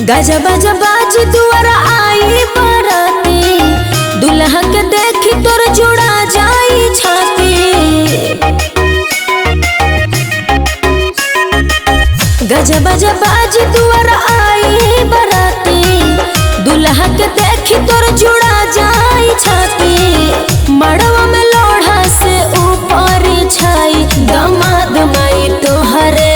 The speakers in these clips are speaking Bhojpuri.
गजा बजा बाजी दुआरा आई बराती, दुल्हा के देखी तोर जुड़ा जाई छाती। गजा बजा बाजी दुआरा आई बराती, दुल्हा के देखी तोर जुड़ा जाई छाती। मड़वा में लोढ़ा से ऊपर छाई, दामाद माई तोहरे,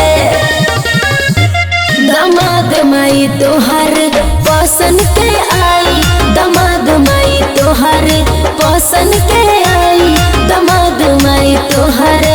दामाद माई तोहर पसंद के आई, दामाद माई तोहर पसंद के आई, दामाद माई तोहरे।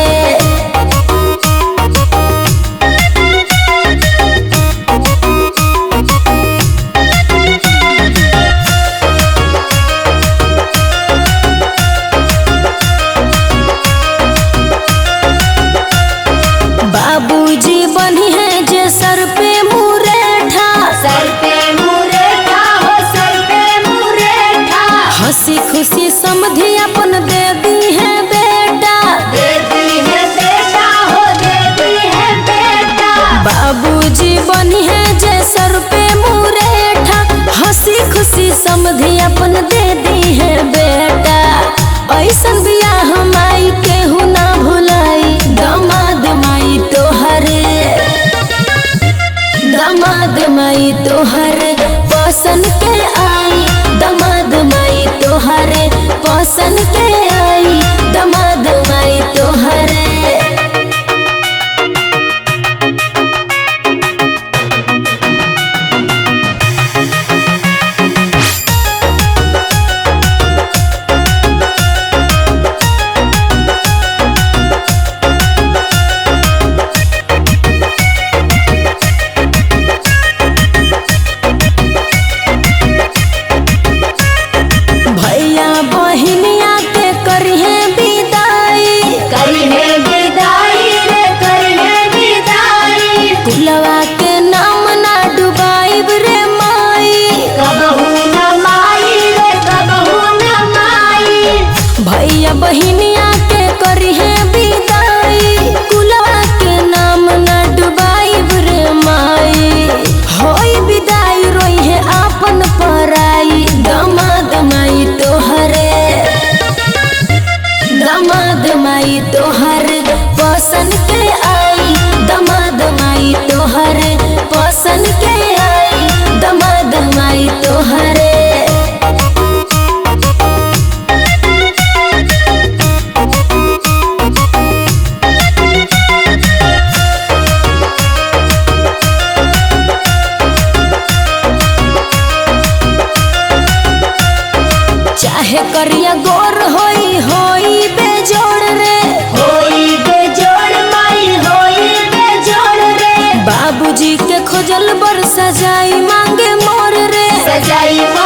बाबूजी बनी है जे सर पे मुरेठा, सर पे मुरेठा हो सर पे मुरेठा। हंसी खुशी समझी अपन दे दी है बेटा, देती है बेटा हो देती है बेटा। बाबूजी बनी है जे सर पे मुरेठा, हंसी खुशी समझी अपन दे दी है बेटा। ऐसन बियाह माई केहू ना भुलाई, दामाद माई तोहरे, दामाद माई तोहरे पसंद के आई, दामाद माई तोहरे पसंद के आई, दामाद माई तोहरे। भैया बहिनिया के करिहे विदाई, करिहे विदाई रे करिहे विदाई। कुलवा के नाम ना डुबाइब रे माई, कबहू न माई रे कबहू न माई। भैया बहिनिया के करिहे विदाई, कुलवा के नाम ना डुबाइब रे माई। होई विदाई रोइहे आपन पराई, दामाद माई तोहरे, दामाद माई तोहरे पसंद के आई, दामाद माई तोहरे पसंद के आई, दामाद माई तोहरे। चाहे करिया गोर होई होई बेजोड़ रे, होई बेजोड़ माई होई बेजोड़ रे। बाबूजी के खोजल बर सजाई मांगे मोर रे, सजाई